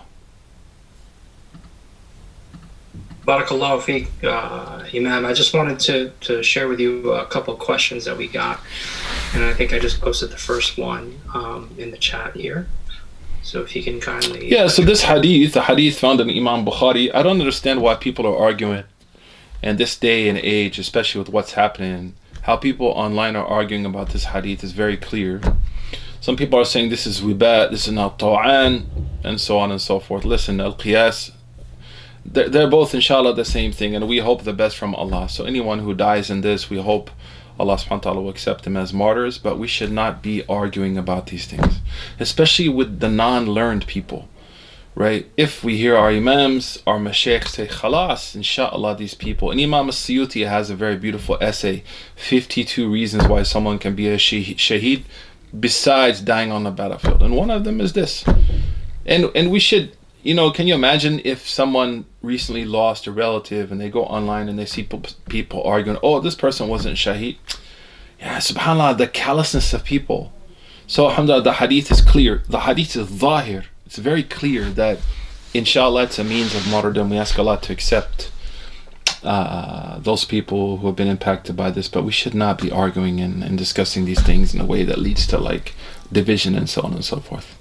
Barakallahu feek, uh, Imam. I just wanted to, to share with you a couple of questions that we got. And I think I just posted the first one um, in the chat here. So if you can kindly... Yeah, so this hadith, the hadith found in Imam Bukhari, I don't understand why people are arguing in this day and age, especially with what's happening. How people online are arguing about this hadith is very clear. Some people are saying this is wibat, this is not ta'an, and so on and so forth. Listen, al-qiyas, they're, they're both inshallah the same thing, and we hope the best from Allah. So anyone who dies in this, we hope Allah subhanahu wa ta'ala will accept them as martyrs, but we should not be arguing about these things, especially with the non-learned people, right? If we hear our imams, our mashaykh say, khalas, inshallah, these people. And Imam as-Suyuti has a very beautiful essay, fifty-two reasons why someone can be a shaheed besides dying on the battlefield. And one of them is this. And and we should, you know, can you imagine if someone recently lost a relative and they go online and they see people arguing, oh, this person wasn't shaheed. Yeah, subhanAllah, the callousness of people. So alhamdulillah, the hadith is clear. The hadith is zahir. It's very clear that inshallah it's a means of martyrdom. We ask Allah to accept uh, those people who have been impacted by this, but we should not be arguing and, and discussing these things in a way that leads to like division and so on and so forth.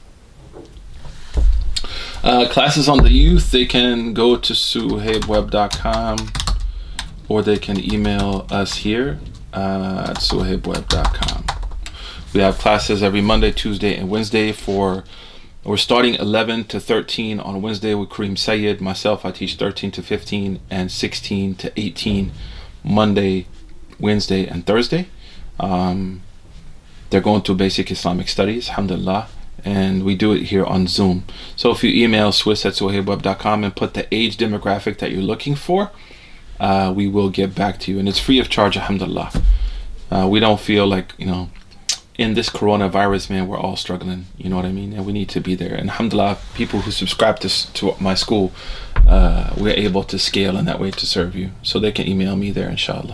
Uh, classes on the youth, they can go to suhaib web dot com or they can email us here uh, at suhaib web dot com. We have classes every Monday, Tuesday, and Wednesday. For we're starting eleven to thirteen on Wednesday with Kareem Sayyid. Myself, I teach thirteen to fifteen and sixteen to eighteen Monday, Wednesday, and Thursday. Um, they're going through basic Islamic studies, alhamdulillah, and we do it here on Zoom. So if you email swiss at suhaib web dot com and put the age demographic that you're looking for, uh, we will get back to you, and it's free of charge, alhamdulillah. Uh, we don't feel like, you know, in this coronavirus, man, we're all struggling, you know what I mean? And we need to be there. And alhamdulillah, people who subscribe to, to my school, uh, we're able to scale in that way to serve you. So they can email me there, inshallah.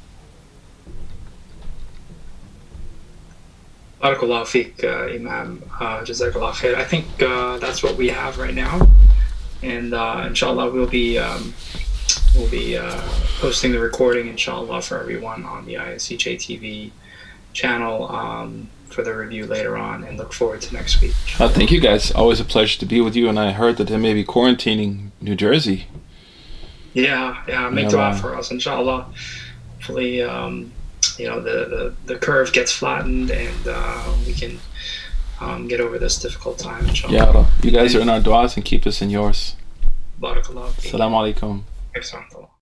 Barakallahu feek, uh, Imam. Uh, Jazakallah khair. I think uh, that's what we have right now. And uh, inshallah, we'll be um, we'll be uh, posting the recording, inshallah, for everyone on the I S C J T V channel um, for the review later on, and look forward to next week. Uh, thank you guys. Always a pleasure to be with you. And I heard that they may be quarantining New Jersey. Yeah, yeah. Make Yeah, dua man. for us, inshallah. Hopefully, um, you know, the, the, the curve gets flattened and uh, we can um, get over this difficult time, inshallah. Ya Rab. You guys are in our du'as and keep us in yours. Barakallahu feek. Assalamu alaikum. Excellent.